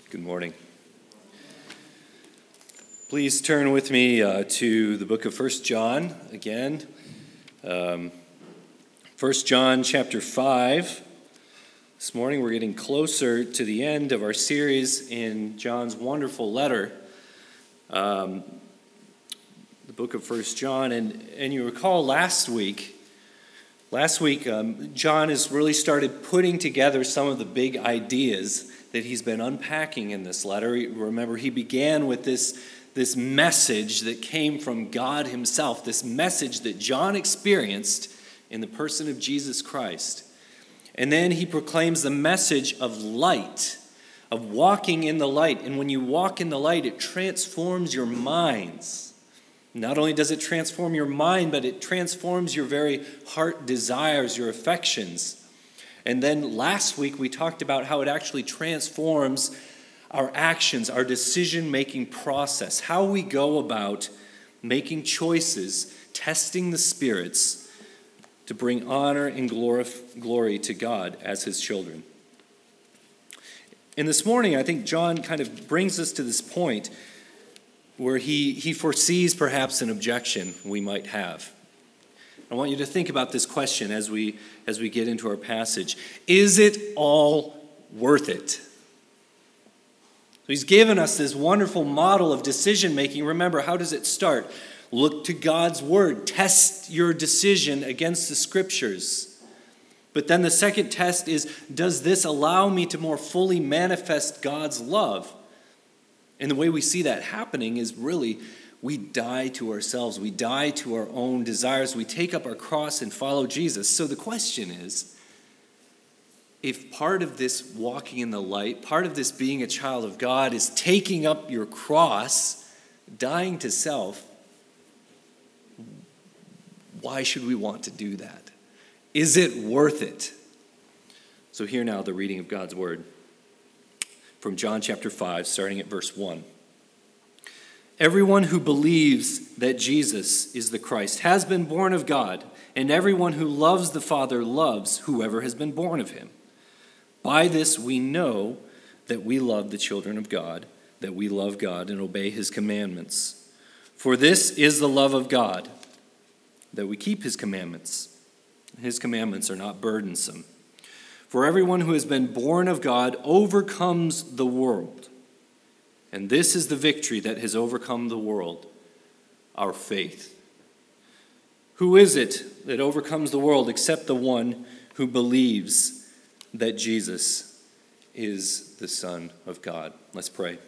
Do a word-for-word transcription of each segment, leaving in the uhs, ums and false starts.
Good morning. Please turn with me uh, to the book of First John again. Um, First John chapter five. This morning we're getting closer to the end of our series in John's wonderful letter, um, the book of First John. And, and you recall last week, last week um, John has really started putting together some of the big ideas that he's been unpacking in this letter. Remember, he began with this, this message that came from God himself, this message that John experienced in the person of Jesus Christ. And then he proclaims the message of light, of walking in the light. And when you walk in the light, it transforms your minds. Not only does it transform your mind, but it transforms your very heart desires, your affections. And then last week we talked about how it actually transforms our actions, our decision-making process, how we go about making choices, testing the spirits to bring honor and glory to God as his children. And this morning, I think John kind of brings us to this point where he, he foresees perhaps an objection we might have. I want you to think about this question as we as we get into our passage. Is it all worth it? So he's given us this wonderful model of decision making. Remember, how does it start? Look to God's word. Test your decision against the scriptures. But then the second test is, does this allow me to more fully manifest God's love? And the way we see that happening is really we die to ourselves. We die to our own desires. We take up our cross and follow Jesus. So the question is, if part of this walking in the light, part of this being a child of God is taking up your cross, dying to self, why should we want to do that? Is it worth it? So hear now the reading of God's word from John chapter five, starting at verse one. Everyone who believes that Jesus is the Christ has been born of God, and everyone who loves the Father loves whoever has been born of him. By this we know that we love the children of God, that we love God and obey his commandments. For this is the love of God, that we keep his commandments. His commandments are not burdensome. For everyone who has been born of God overcomes the world. And this is the victory that has overcome the world, our faith. Who is it that overcomes the world except the one who believes that Jesus is the Son of God? Let's pray.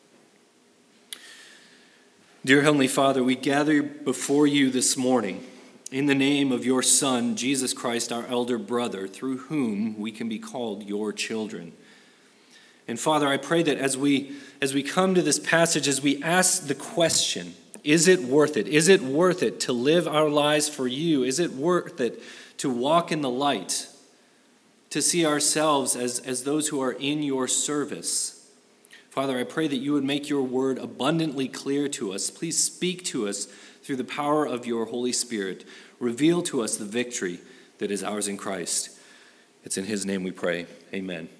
Dear Heavenly Father, we gather before you this morning in the name of your Son, Jesus Christ, our elder brother, through whom we can be called your children. And Father, I pray that as we as we come to this passage, as we ask the question, is it worth it? Is it worth it to live our lives for you? Is it worth it to walk in the light, to see ourselves as, as those who are in your service? Father, I pray that you would make your word abundantly clear to us. Please speak to us through the power of your Holy Spirit. Reveal to us the victory that is ours in Christ. It's in his name we pray. Amen.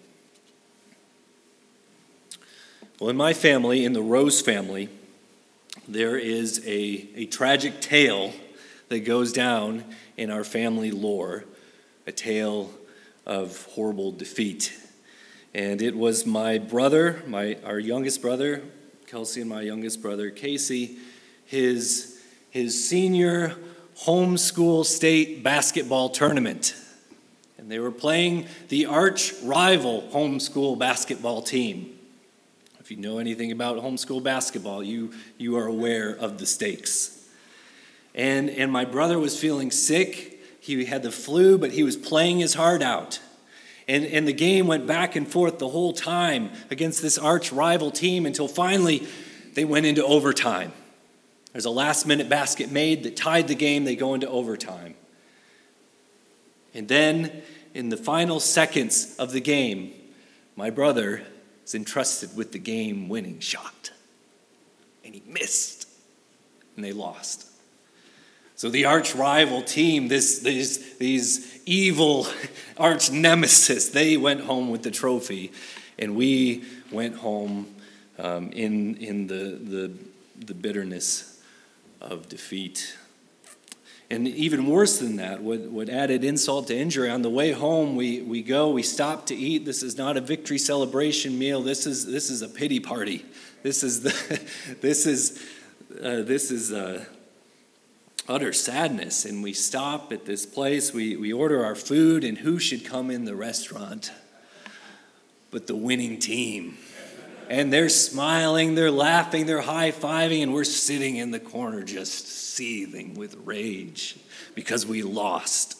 Well, in my family, in the Rose family, there is a, a tragic tale that goes down in our family lore, a tale of horrible defeat. And it was my brother, my our youngest brother, Kelsey, and my youngest brother, Casey, his, his senior homeschool state basketball tournament. And they were playing the arch rival homeschool basketball team. If you know anything about homeschool basketball, you, you are aware of the stakes. And, and my brother was feeling sick. He had the flu, but he was playing his heart out. And, and the game went back and forth the whole time against this arch rival team until finally they went into overtime. There's a last-minute basket made that tied the game. They go into overtime. And then in the final seconds of the game, my brother is entrusted with the game-winning shot. And he missed. And they lost. So the arch rival team, this, this, these evil arch nemesis, they went home with the trophy. And we went home um, in in the, the the bitterness of defeat. And even worse than that, what, what added insult to injury, on the way home, we, we go, we stop to eat. This is not a victory celebration meal. This is this is a pity party. This is the this is uh, this is uh, utter sadness. And we stop at this place. We we order our food, and who should come in the restaurant but the winning team? And they're smiling, they're laughing, they're high-fiving, and we're sitting in the corner just seething with rage because we lost.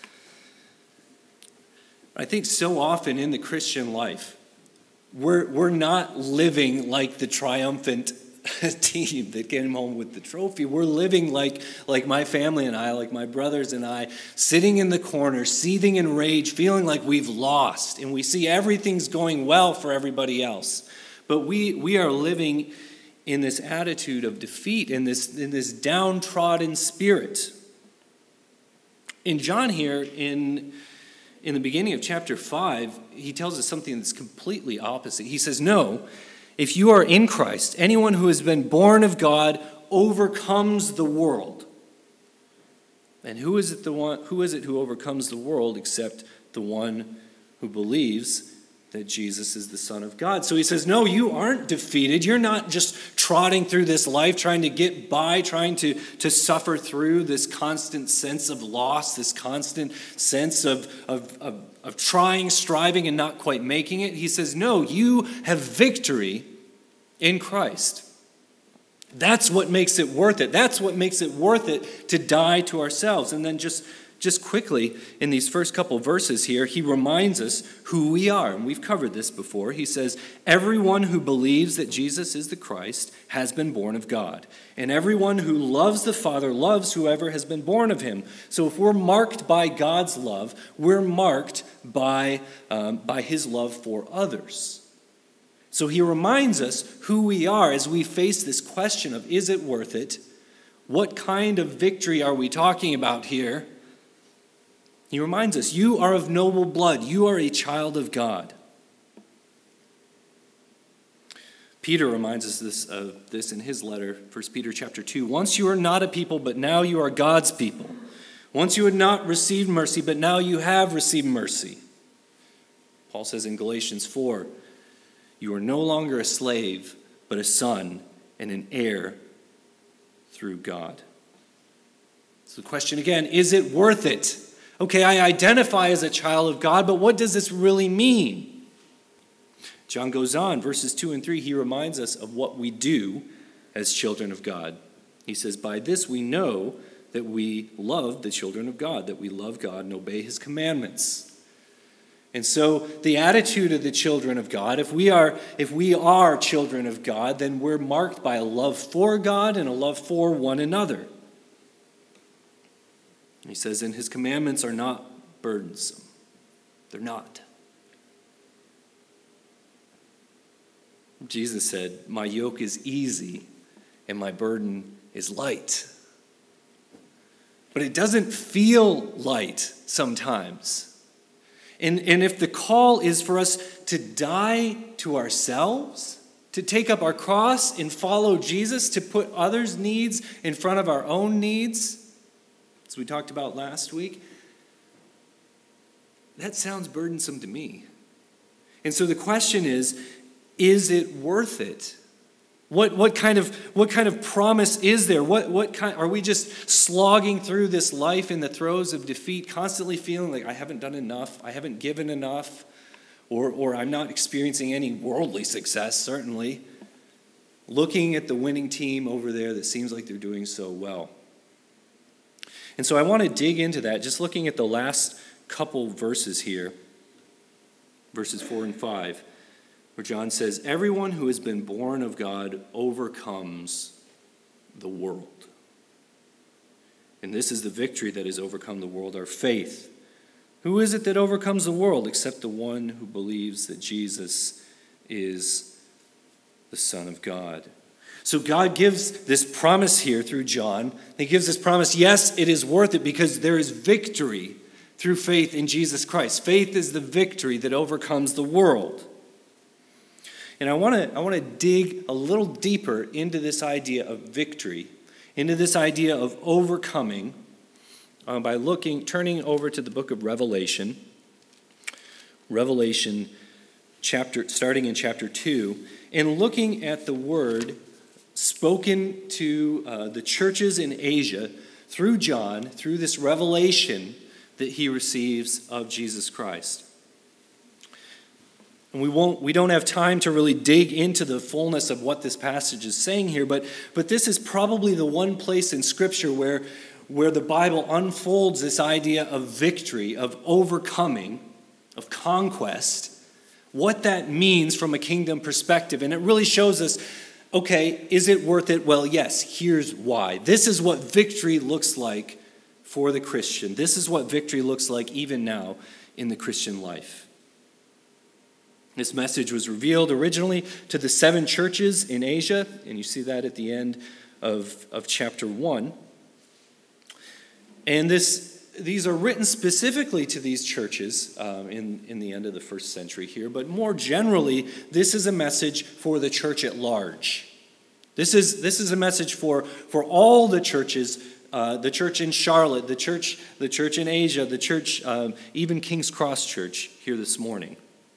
I think so often in the Christian life, we're, we're not living like the triumphant team that came home with the trophy. We're living like, like my family and I, like my brothers and I, sitting in the corner, seething in rage, feeling like we've lost, and we see everything's going well for everybody else. But we we are living in this attitude of defeat, in this in this downtrodden spirit. In John here, in, in the beginning of chapter five, he tells us something that's completely opposite. He says, no, if you are in Christ, anyone who has been born of God overcomes the world. And who is it the one who is it who overcomes the world except the one who believes that Jesus is the Son of God? So he says, no, you aren't defeated. You're not just trotting through this life, trying to get by, trying to, to suffer through this constant sense of loss, this constant sense of, of, of, of trying, striving, and not quite making it. He says, no, you have victory in Christ. That's what makes it worth it. That's what makes it worth it to die to ourselves. And then just Just quickly, in these first couple verses here, he reminds us who we are. And we've covered this before. He says, everyone who believes that Jesus is the Christ has been born of God. And everyone who loves the Father loves whoever has been born of him. So if we're marked by God's love, we're marked by, um, by his love for others. So he reminds us who we are as we face this question of, is it worth it? What kind of victory are we talking about here? He reminds us, you are of noble blood. You are a child of God. Peter reminds us this, of this in his letter, First Peter chapter two. Once you were not a people, but now you are God's people. Once you had not received mercy, but now you have received mercy. Paul says in Galatians four, you are no longer a slave, but a son and an heir through God. So the question again, is it worth it? Okay, I identify as a child of God, but what does this really mean? John goes on, verses two and three, he reminds us of what we do as children of God. He says, by this we know that we love the children of God, that we love God and obey his commandments. And so the attitude of the children of God, if we are if we are children of God, then we're marked by a love for God and a love for one another. He says, and his commandments are not burdensome. They're not. Jesus said, my yoke is easy and my burden is light. But it doesn't feel light sometimes. And, and if the call is for us to die to ourselves, to take up our cross and follow Jesus, to put others' needs in front of our own needs, as we talked about last week, that sounds burdensome to me. And so the question is, is it worth it? What, what, kind of, what kind of promise is there? What, what kind, are we just slogging through this life in the throes of defeat, constantly feeling like I haven't done enough, I haven't given enough, or, or I'm not experiencing any worldly success, certainly, looking at the winning team over there that seems like they're doing so well? And so I want to dig into that, just looking at the last couple verses here, verses four and five, where John says, everyone who has been born of God overcomes the world. And this is the victory that has overcome the world, our faith. Who is it that overcomes the world except the one who believes that Jesus is the Son of God? So God gives this promise here through John. He gives this promise, yes, it is worth it because there is victory through faith in Jesus Christ. Faith is the victory that overcomes the world. And I want to I want to dig a little deeper into this idea of victory, into this idea of overcoming, uh, by looking, turning over to the book of Revelation. Revelation chapter, starting in chapter two, and looking at the word spoken to uh, the churches in Asia through John, through this revelation that he receives of Jesus Christ. And we won't, we don't have time to really dig into the fullness of what this passage is saying here, but, but this is probably the one place in Scripture where, where the Bible unfolds this idea of victory, of overcoming, of conquest, what that means from a kingdom perspective. And it really shows us, okay, is it worth it? Well, yes, here's why. This is what victory looks like for the Christian. This is what victory looks like even now in the Christian life. This message was revealed originally to the seven churches in Asia, and you see that at the end of, of chapter one. And this, these are written specifically to these churches um, in, in the end of the first century here, but more generally, this is a message for the church at large. This is, this is a message for, for all the churches, uh, the church in Charlotte, the church, the church in Asia, the church, um, even King's Cross Church here this morning.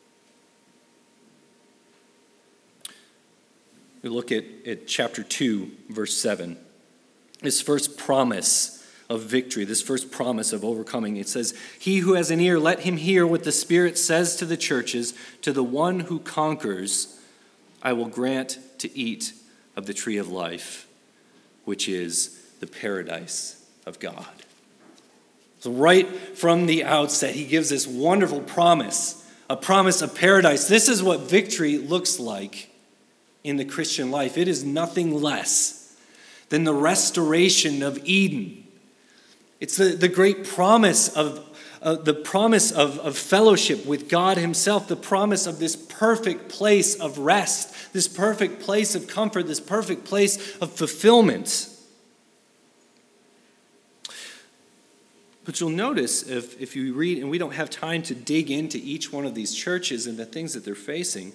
We look at, at chapter two, verse seven. This first promise of victory, this first promise of overcoming. It says, "He who has an ear, let him hear what the Spirit says to the churches. To the one who conquers, I will grant to eat of the tree of life, which is the paradise of God." So right from the outset, he gives this wonderful promise, a promise of paradise. This is what victory looks like in the Christian life. It is nothing less than the restoration of Eden. It's the, the great promise of uh, the promise of, of fellowship with God himself, the promise of this perfect place of rest, this perfect place of comfort, this perfect place of fulfillment. But you'll notice if, if you read, and we don't have time to dig into each one of these churches and the things that they're facing,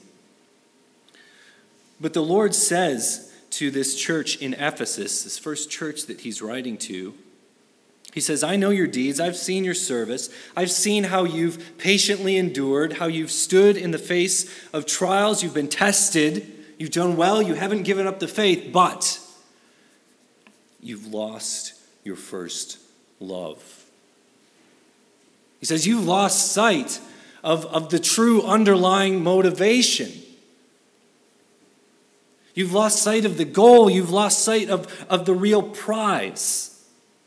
but the Lord says to this church in Ephesus, this first church that he's writing to, he says, "I know your deeds. I've seen your service. I've seen how you've patiently endured, how you've stood in the face of trials. You've been tested. You've done well. You haven't given up the faith, but you've lost your first love." He says, you've lost sight of, of the true underlying motivation. You've lost sight of the goal. You've lost sight of, of the real prize.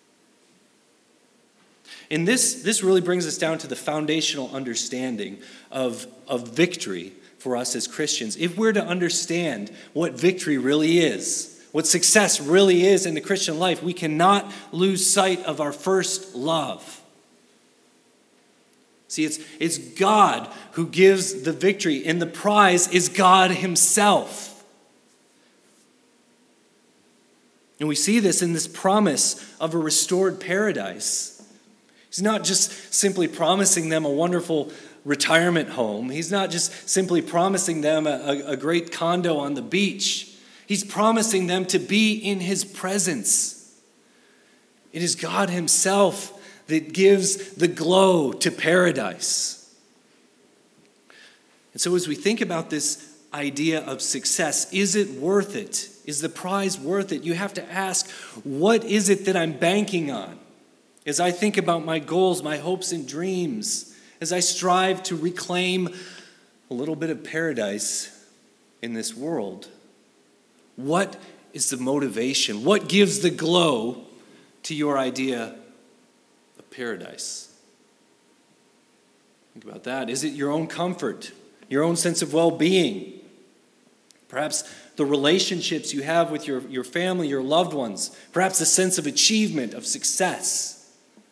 And this, this really brings us down to the foundational understanding of, of victory for us as Christians. If we're to understand what victory really is, what success really is in the Christian life, we cannot lose sight of our first love. See, it's, it's God who gives the victory, and the prize is God himself. And we see this in this promise of a restored paradise. He's not just simply promising them a wonderful retirement home. He's not just simply promising them a, a great condo on the beach. He's promising them to be in his presence. It is God himself that gives the glow to paradise. And so as we think about this idea of success, is it worth it? Is the prize worth it? You have to ask, what is it that I'm banking on? As I think about my goals, my hopes and dreams, as I strive to reclaim a little bit of paradise in this world, what is the motivation? What gives the glow to your idea of paradise? Think about that. Is it your own comfort, your own sense of well-being? Perhaps the relationships you have with your, your family, your loved ones. Perhaps a sense of achievement, of success.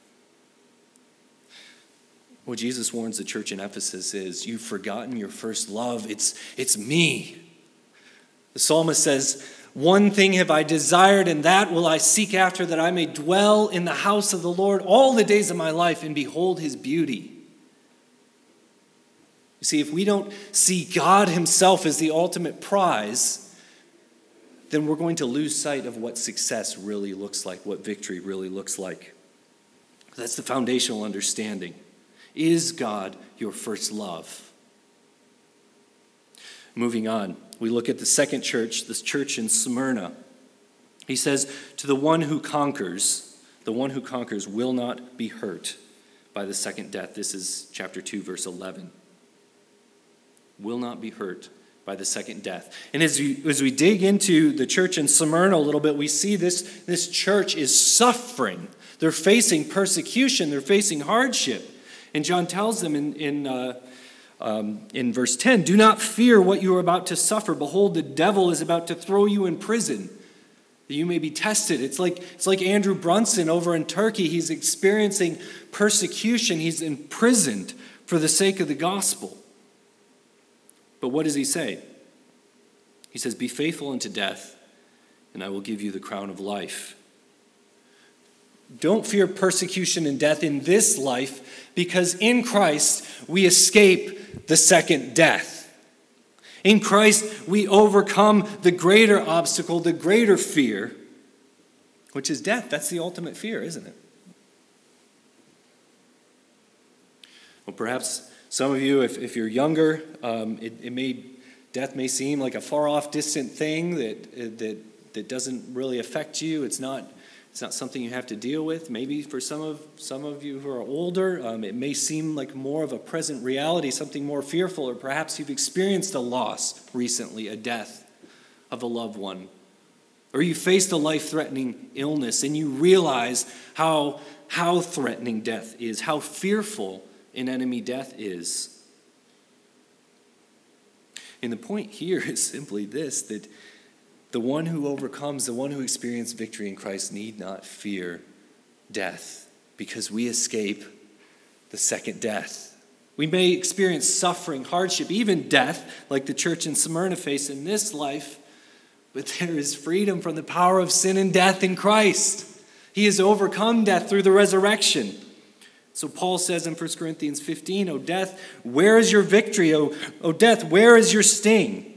What Jesus warns the church in Ephesus is, you've forgotten your first love. It's, it's me. The psalmist says, "One thing have I desired, and that will I seek after, that I may dwell in the house of the Lord all the days of my life and behold his beauty." You see, if we don't see God himself as the ultimate prize, then we're going to lose sight of what success really looks like, what victory really looks like. That's the foundational understanding. Is God your first love? Moving on, we look at the second church, this church in Smyrna. He says, to the one who conquers, the one who conquers will not be hurt by the second death. This is chapter two, verse eleven. Will not be hurt by the second death. And as we, as we dig into the church in Smyrna a little bit, we see this, this church is suffering. They're facing persecution. They're facing hardship. And John tells them in, in, uh, um, in verse ten, do not fear what you are about to suffer. Behold, the devil is about to throw you in prison, that you may be tested. It's like, it's like Andrew Brunson over in Turkey. He's experiencing persecution. He's imprisoned for the sake of the gospel. But what does he say? He says, be faithful unto death, and I will give you the crown of life. Don't fear persecution and death in this life, because in Christ we escape the second death. In Christ we overcome the greater obstacle, the greater fear, which is death. That's the ultimate fear, isn't it? Well, perhaps some of you, if, if you're younger, um, it, it may death may seem like a far-off, distant thing that that that doesn't really affect you. It's not it's not something you have to deal with. Maybe for some of some of you who are older, um, it may seem like more of a present reality, something more fearful, or perhaps you've experienced a loss recently, a death of a loved one, or you faced a life-threatening illness, and you realize how how threatening death is, how fearful an enemy death is. And the point here is simply this, that the one who overcomes, the one who experiences victory in Christ need not fear death, because we escape the second death. We may experience suffering, hardship, even death, like the church in Smyrna faced in this life, but there is freedom from the power of sin and death in Christ. He has overcome death through the resurrection. So Paul says in First Corinthians fifteen, O death, where is your victory? O, o death, where is your sting?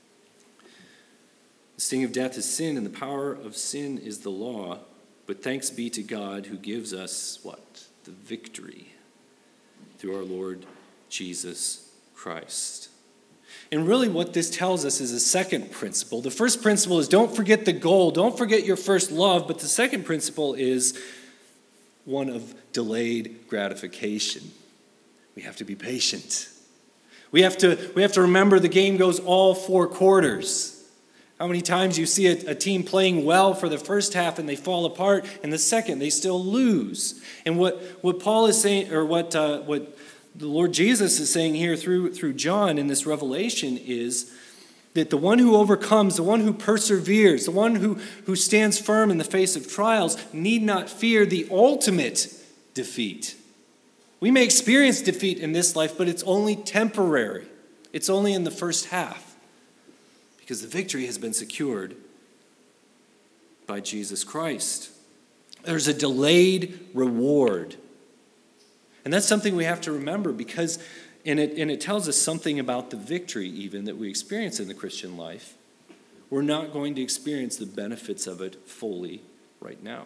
The sting of death is sin, and the power of sin is the law. But thanks be to God who gives us what? The victory through our Lord Jesus Christ. And really what this tells us is a second principle. The first principle is don't forget the goal. Don't forget your first love. But the second principle is one of delayed gratification. We have to be patient. We have to, we have to remember the game goes all four quarters. How many times you see a, a team playing well for the first half and they fall apart, and the second they still lose. And what, what Paul is saying, or what uh, what the Lord Jesus is saying here through, through John in this revelation is that the one who overcomes, the one who perseveres, the one who, who stands firm in the face of trials need not fear the ultimate defeat. We may experience defeat in this life, but it's only temporary. It's only in the first half, because the victory has been secured by Jesus Christ. There's a delayed reward. And that's something we have to remember, because And it, and it tells us something about the victory even that we experience in the Christian life. We're not going to experience the benefits of it fully right now.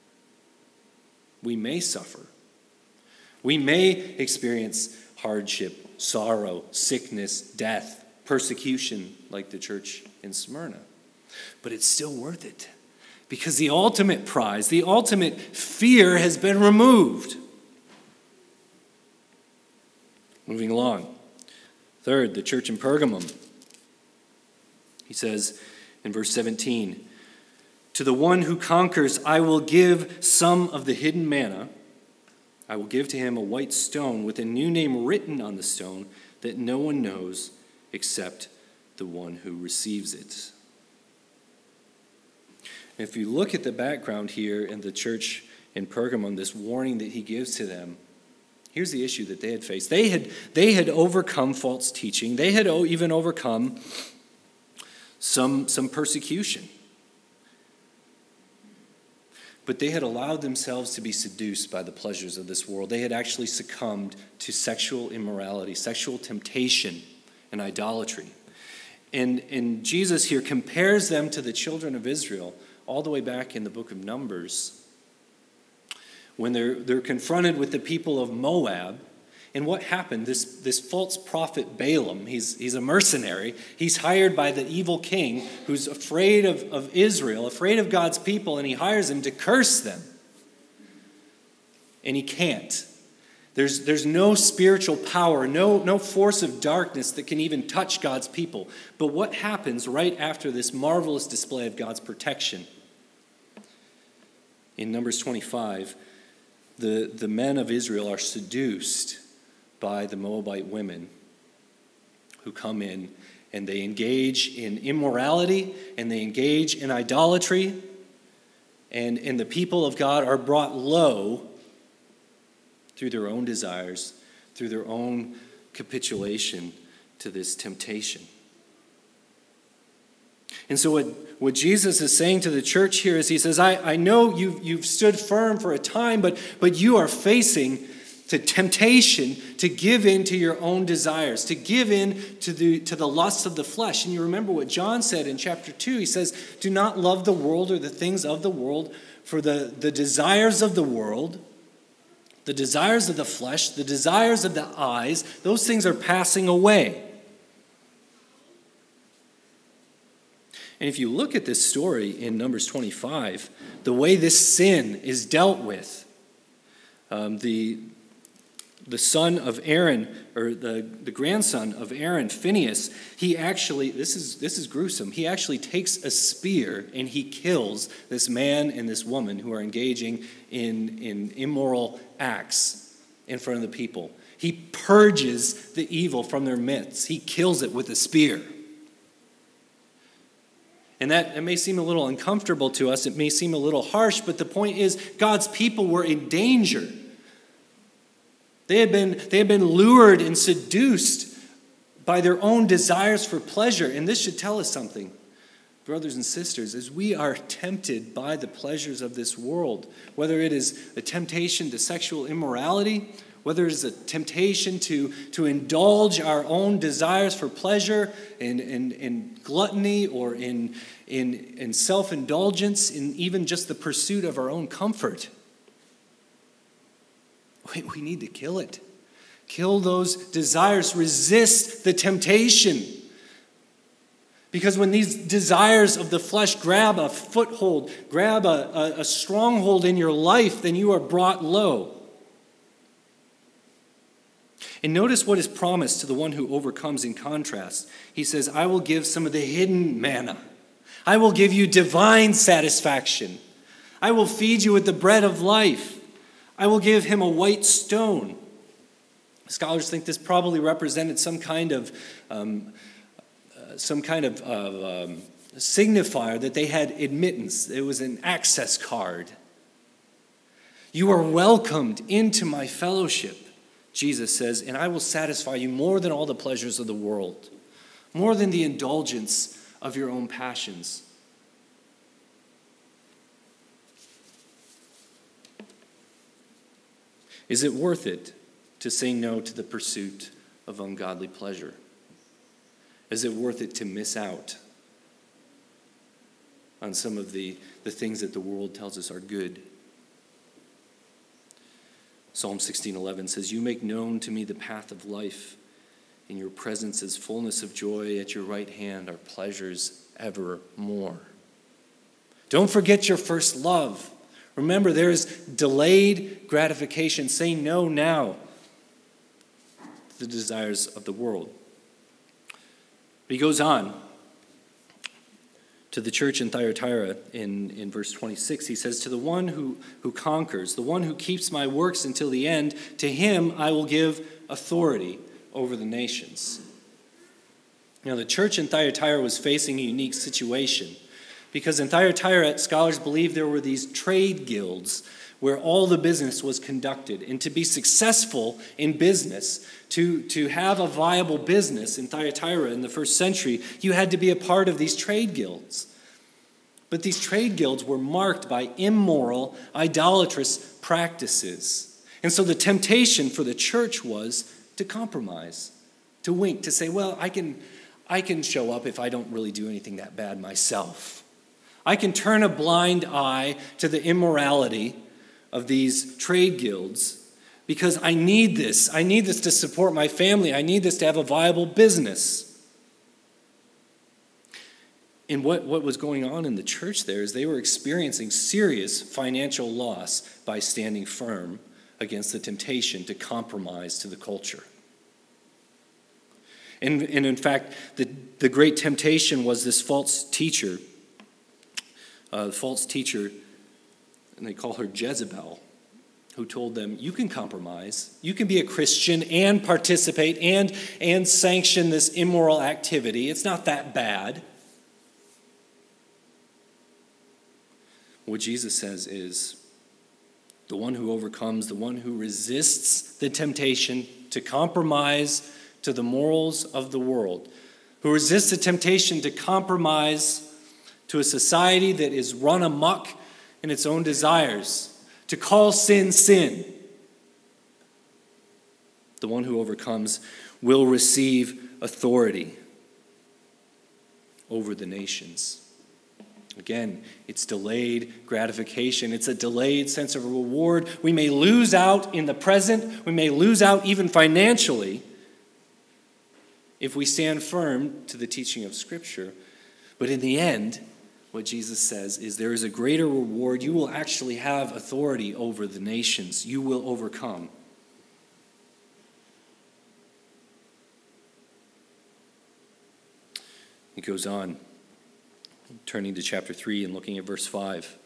We may suffer. We may experience hardship, sorrow, sickness, death, persecution like the church in Smyrna. But it's still worth it, because the ultimate prize, the ultimate fear has been removed. Moving along. Third, the church in Pergamum. He says in verse seventeen, to the one who conquers, I will give some of the hidden manna. I will give to him a white stone with a new name written on the stone that no one knows except the one who receives it. If you look at the background here in the church in Pergamum, this warning that he gives to them, here's the issue that they had faced. They had, they had overcome false teaching. They had even overcome some, some persecution. but they had allowed themselves to be seduced by the pleasures of this world. They had actually succumbed to sexual immorality, sexual temptation, and idolatry. And, and Jesus here compares them to the children of Israel all the way back in the book of Numbers, when they're, they're confronted with the people of Moab. And what happened? This, this false prophet Balaam, he's, he's a mercenary. He's hired by the evil king who's afraid of, of Israel, afraid of God's people, and he hires him to curse them. And he can't. There's, there's no spiritual power, no, no force of darkness that can even touch God's people. But what happens right after this marvelous display of God's protection? In Numbers twenty-five, the, the men of Israel are seduced by the Moabite women who come in and they engage in immorality and they engage in idolatry, and, and the people of God are brought low through their own desires, through their own capitulation to this temptation. And so what, what Jesus is saying to the church here is he says, I, I know you've, you've stood firm for a time, but, but you are facing to temptation to give in to your own desires, to give in to the, to the lusts of the flesh. And you remember what John said in chapter two. He says, do not love the world or the things of the world, for the, the desires of the world, the desires of the flesh, the desires of the eyes, those things are passing away. And if you look at this story in Numbers twenty-five, the way this sin is dealt with, um, the, the son of Aaron, or the, the grandson of Aaron, Phinehas, he actually, this is, this is gruesome, he actually takes a spear and he kills this man and this woman who are engaging in, in immoral acts in front of the people. He purges the evil from their midst. He kills it with a spear. And that it may seem a little uncomfortable to us. It may seem a little harsh, but the point is God's people were in danger. They had been, they had been lured and seduced by their own desires for pleasure. And this should tell us something, brothers and sisters, as we are tempted by the pleasures of this world, whether it is a temptation to sexual immorality, whether it is a temptation to, to indulge our own desires for pleasure in, in, in gluttony or in, in, in self-indulgence, in even just the pursuit of our own comfort. We, we need to kill it. Kill those desires. Resist the temptation. Because when these desires of the flesh grab a foothold, grab a, a, a stronghold in your life, then you are brought low. And notice what is promised to the one who overcomes in contrast. He says, I will give some of the hidden manna. I will give you divine satisfaction. I will feed you with the bread of life. I will give him a white stone. Scholars think this probably represented some kind of um, uh, some kind of uh, um, signifier that they had admittance. It was an access card. You are welcomed into my fellowship, Jesus says, and I will satisfy you more than all the pleasures of the world, more than the indulgence of your own passions. Is it worth it to say no to the pursuit of ungodly pleasure? Is it worth it to miss out on some of the, the things that the world tells us are good? Psalm sixteen eleven says, you make known to me the path of life. In your presence is fullness of joy. At your right hand are pleasures evermore. Don't forget your first love. Remember, there is delayed gratification. Say no now to the desires of the world. But he goes on to the church in Thyatira in, in verse twenty-six. He says, to the one who, who conquers, the one who keeps my works until the end, to him I will give authority over the nations. Now, the church in Thyatira was facing a unique situation. Because in Thyatira, scholars believe there were these trade guilds where all the business was conducted. And to be successful in business, to, to have a viable business in Thyatira in the first century, you had to be a part of these trade guilds. But these trade guilds were marked by immoral, idolatrous practices. And so the temptation for the church was to compromise, to wink, to say, well, I can, I can show up if I don't really do anything that bad myself. I can turn a blind eye to the immorality of these trade guilds because I need this. I need this to support my family. I need this to have a viable business. And what, what was going on in the church there is they were experiencing serious financial loss by standing firm against the temptation to compromise to the culture. And, and in fact, the, the great temptation was this false teacher, uh, false teacher, and they call her Jezebel, who told them, you can compromise, you can be a Christian and participate and, and sanction this immoral activity. It's not that bad. What Jesus says is, the one who overcomes, the one who resists the temptation to compromise to the morals of the world, who resists the temptation to compromise to a society that is run amok in its own desires, to call sin sin. The one who overcomes will receive authority over the nations. Again, it's delayed gratification. It's a delayed sense of reward. We may lose out in the present. We may lose out even financially if we stand firm to the teaching of Scripture. But in the end, what Jesus says is there is a greater reward. You will actually have authority over the nations. You will overcome. It goes on. Turning to chapter three and looking at verse five.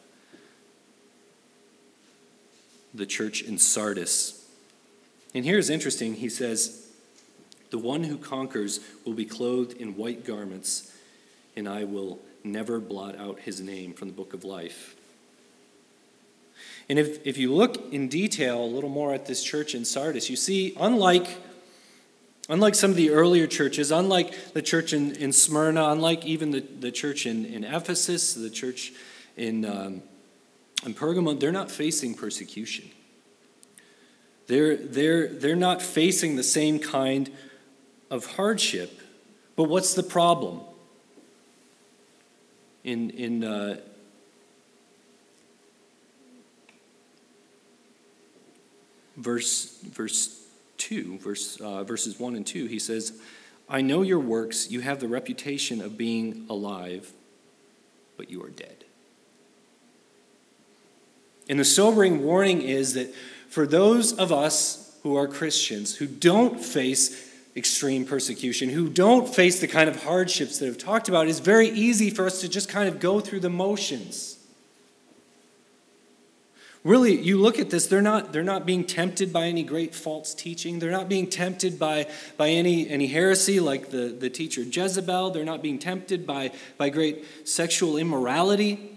The church in Sardis. And here is interesting. He says, the one who conquers will be clothed in white garments, and I will never blot out his name from the book of life. And if, if you look in detail a little more at this church in Sardis, you see, unlike Unlike some of the earlier churches, unlike the church in, in Smyrna, unlike even the, the church in, in Ephesus, the church in, um, in Pergamum, they're not facing persecution. They're, they're, they're not facing the same kind of hardship. But what's the problem? In, in uh, verse verse two, verse uh, verses one and two, he says, I know your works, you have the reputation of being alive, but you are dead. And the sobering warning is that for those of us who are Christians, who don't face extreme persecution, who don't face the kind of hardships that I've talked about, it's very easy for us to just kind of go through the motions. Really, you look at this, they're not, they're not being tempted by any great false teaching. They're not being tempted by, by any, any heresy like the, the teacher Jezebel. They're not being tempted by, by great sexual immorality.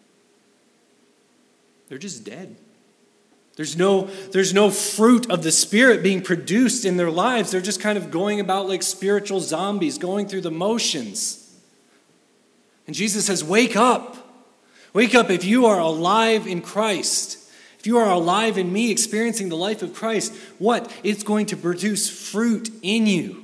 They're just dead. There's no, there's no fruit of the Spirit being produced in their lives. They're just kind of going about like spiritual zombies, going through the motions. And Jesus says, wake up. Wake up if you are alive in Christ. If you are alive in me, experiencing the life of Christ, what? It's going to produce fruit in you.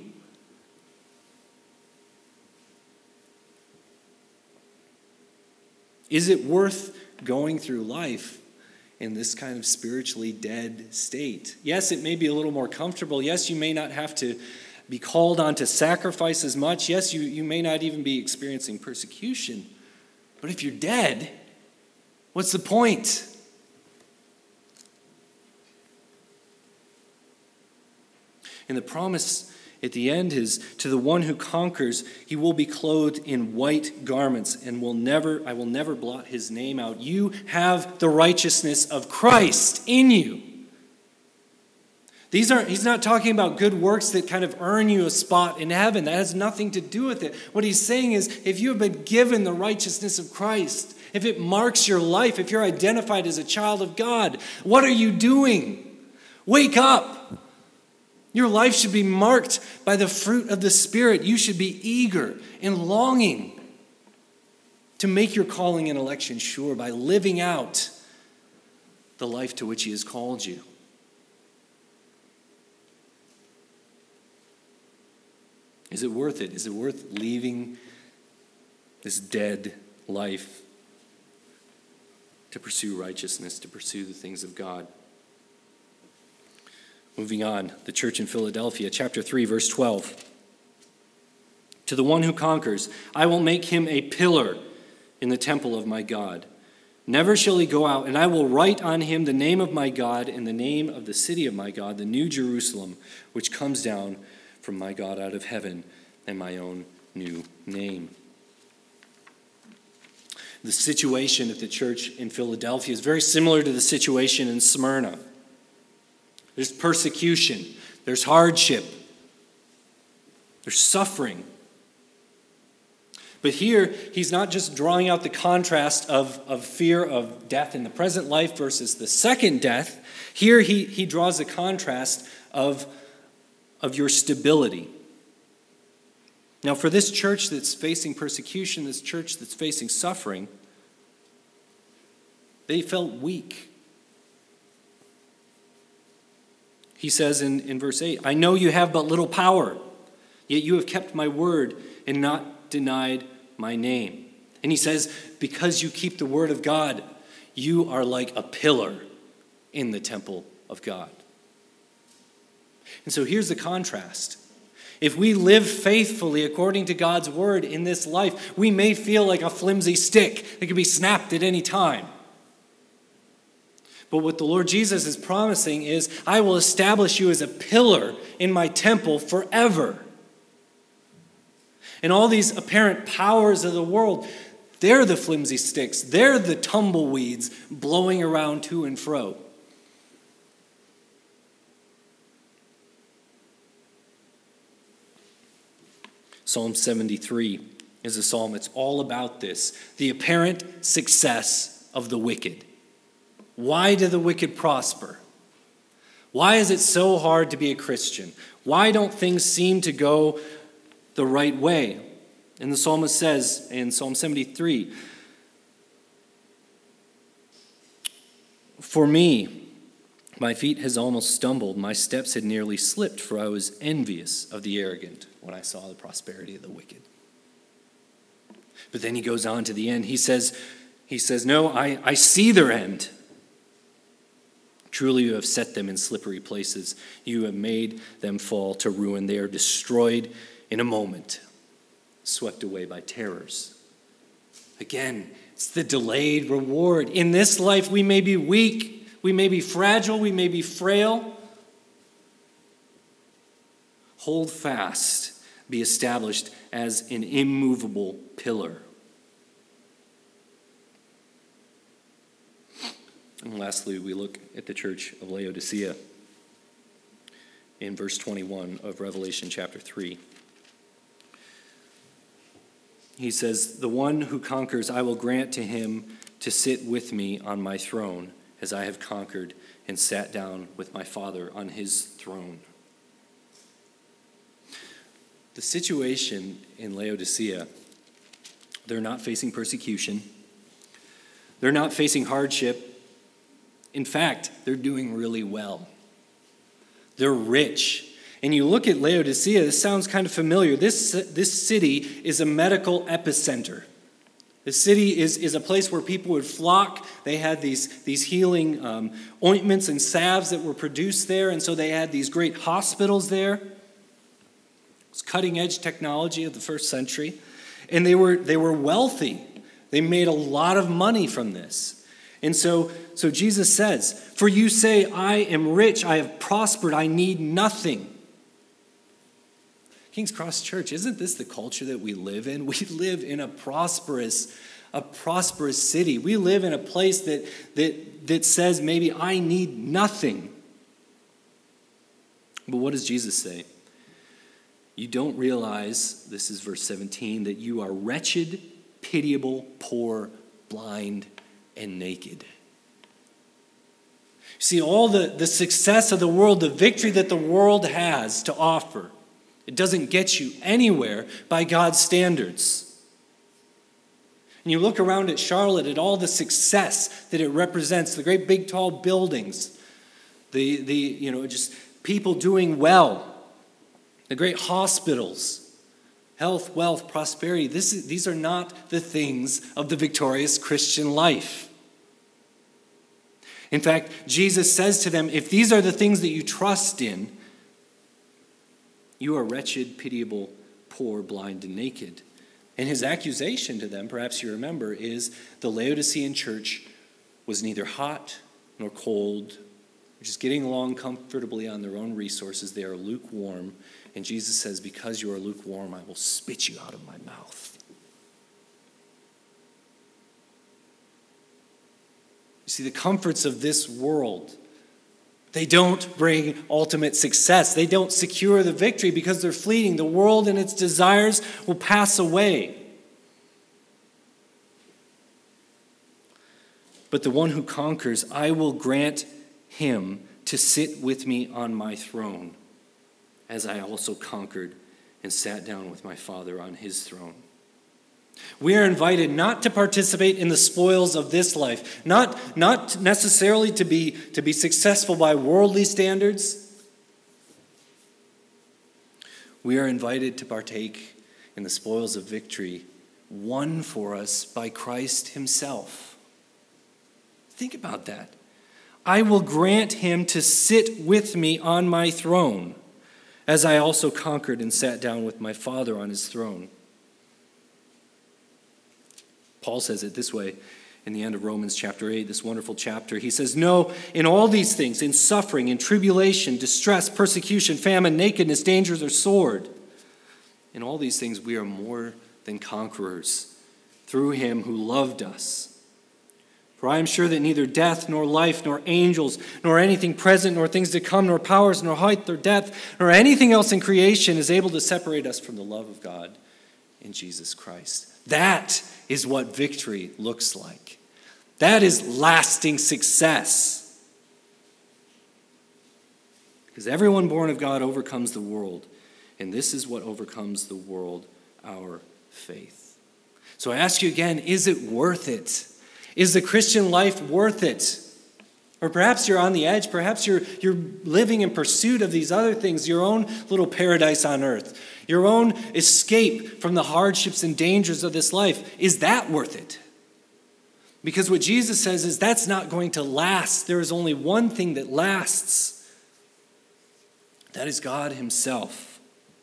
Is it worth going through life in this kind of spiritually dead state? Yes, it may be a little more comfortable. Yes, you may not have to be called on to sacrifice as much. Yes, you, you may not even be experiencing persecution. But if you're dead, what's the point? And the promise at the end is, to the one who conquers, he will be clothed in white garments and will never, I will never blot his name out. You have the righteousness of Christ in you. These aren't, he's not talking about good works that kind of earn you a spot in heaven. That has nothing to do with it. What he's saying is, if you have been given the righteousness of Christ, if it marks your life, if you're identified as a child of God, what are you doing? Wake up. Your life should be marked by the fruit of the Spirit. You should be eager and longing to make your calling and election sure by living out the life to which he has called you. Is it worth it? Is it worth leaving this dead life to pursue righteousness, to pursue the things of God? Moving on, the church in Philadelphia, chapter three, verse twelve. To the one who conquers, I will make him a pillar in the temple of my God. Never shall he go out, and I will write on him the name of my God and the name of the city of my God, the new Jerusalem, which comes down from my God out of heaven, and my own new name. The situation at the church in Philadelphia is very similar to the situation in Smyrna. There's persecution, there's hardship, there's suffering. But here, he's not just drawing out the contrast of, of fear of death in the present life versus the second death. Here, he, he draws a contrast of, of your stability. Now, for this church that's facing persecution, this church that's facing suffering, they felt weak. He says in, in verse eight, I know you have but little power, yet you have kept my word and not denied my name. And he says, because you keep the word of God, you are like a pillar in the temple of God. And so here's the contrast. If we live faithfully according to God's word in this life, we may feel like a flimsy stick that can be snapped at any time. But what the Lord Jesus is promising is, I will establish you as a pillar in my temple forever. And all these apparent powers of the world, they're the flimsy sticks. They're the tumbleweeds blowing around to and fro. Psalm seventy-three is a psalm that's all about this, the apparent success of the wicked. Why do the wicked prosper? Why is it so hard to be a Christian? Why don't things seem to go the right way? And the psalmist says in Psalm seventy-three, for me, my feet has almost stumbled, my steps had nearly slipped, for I was envious of the arrogant when I saw the prosperity of the wicked. But then he goes on to the end. He says, he says, no, I, I see their end. Truly you have set them in slippery places. You have made them fall to ruin. They are destroyed in a moment, swept away by terrors. Again, it's the delayed reward. In this life, we may be weak, we may be fragile, we may be frail. Hold fast, be established as an immovable pillar. And lastly, we look at the church of Laodicea in verse twenty-one of Revelation chapter three. He says, the one who conquers, I will grant to him to sit with me on my throne, as I have conquered and sat down with my Father on his throne. The situation in Laodicea, they're not facing persecution. They're not facing hardship. In fact, they're doing really well. They're rich. And you look at Laodicea, this sounds kind of familiar. This, this city is a medical epicenter. The city is, is a place where people would flock. They had these, these healing um, ointments and salves that were produced there, and so they had these great hospitals there. It's cutting-edge technology of the first century. And they were, they were wealthy. They made a lot of money from this. And so, so Jesus says, for you say, I am rich, I have prospered, I need nothing. King's Cross Church, isn't this the culture that we live in? We live in a prosperous, a prosperous city. We live in a place that, that, that says maybe I need nothing. But what does Jesus say? You don't realize, this is verse seventeen, that you are wretched, pitiable, poor, blind, and naked. See, all the, the success of the world, the victory that the world has to offer, it doesn't get you anywhere by God's standards. And you look around at Charlotte at all the success that it represents, the great big tall buildings, the, the you know, just people doing well, the great hospitals, health, wealth, prosperity. This is, these are not the things of the victorious Christian life. In fact, Jesus says to them, if these are the things that you trust in, you are wretched, pitiable, poor, blind, and naked. And his accusation to them, perhaps you remember, is the Laodicean church was neither hot nor cold, just getting along comfortably on their own resources. They are lukewarm. And Jesus says, because you are lukewarm, I will spit you out of my mouth. You see, the comforts of this world, they don't bring ultimate success. They don't secure the victory because they're fleeting. The world and its desires will pass away. But the one who conquers, I will grant him to sit with me on my throne, as I also conquered and sat down with my Father on his throne. We are invited not to participate in the spoils of this life, not, not necessarily to be, to be successful by worldly standards. We are invited to partake in the spoils of victory won for us by Christ himself. Think about that. I will grant him to sit with me on my throne, as I also conquered and sat down with my Father on his throne. Paul says it this way in the end of Romans chapter eight, this wonderful chapter. He says, no, in all these things, in suffering, in tribulation, distress, persecution, famine, nakedness, dangers, or sword, in all these things we are more than conquerors through him who loved us. For I am sure that neither death, nor life, nor angels, nor anything present, nor things to come, nor powers, nor height, nor depth, nor anything else in creation is able to separate us from the love of God in Jesus Christ. That is what victory looks like. That is lasting success. Because everyone born of God overcomes the world. And this is what overcomes the world, our faith. So I ask you again, is it worth it? Is the Christian life worth it? Or perhaps you're on the edge. Perhaps you're, you're living in pursuit of these other things, your own little paradise on earth, your own escape from the hardships and dangers of this life. Is that worth it? Because what Jesus says is that's not going to last. There is only one thing that lasts. That is God himself.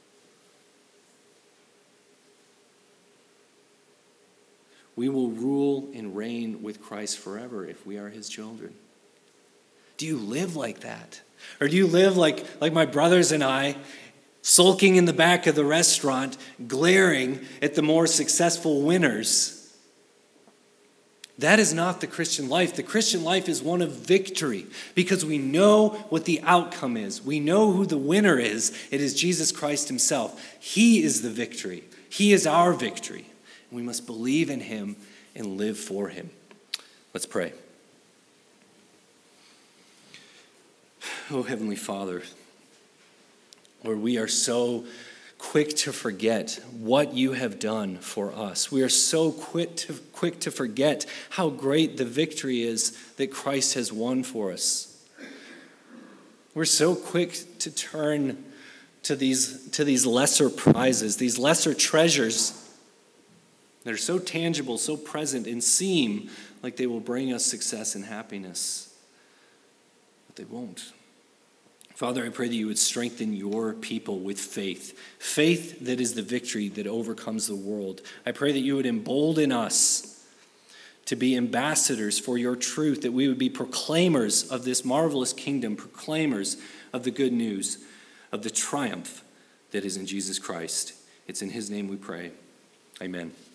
We will rule and reign with Christ forever if we are his children. Do you live like that? Or do you live like, like my brothers and I, sulking in the back of the restaurant, glaring at the more successful winners? That is not the Christian life. The Christian life is one of victory because we know what the outcome is. We know who the winner is. It is Jesus Christ himself. He is the victory. He is our victory. We must believe in him and live for him. Let's pray. Oh, Heavenly Father, Lord, we are so quick to forget what you have done for us. We are so quick to, quick to forget how great the victory is that Christ has won for us. We're so quick to turn to these, to these lesser prizes, these lesser treasures that are so tangible, so present, and seem like they will bring us success and happiness. But they won't. Father, I pray that you would strengthen your people with faith, faith that is the victory that overcomes the world. I pray that you would embolden us to be ambassadors for your truth, that we would be proclaimers of this marvelous kingdom, proclaimers of the good news, of the triumph that is in Jesus Christ. It's in his name we pray. Amen.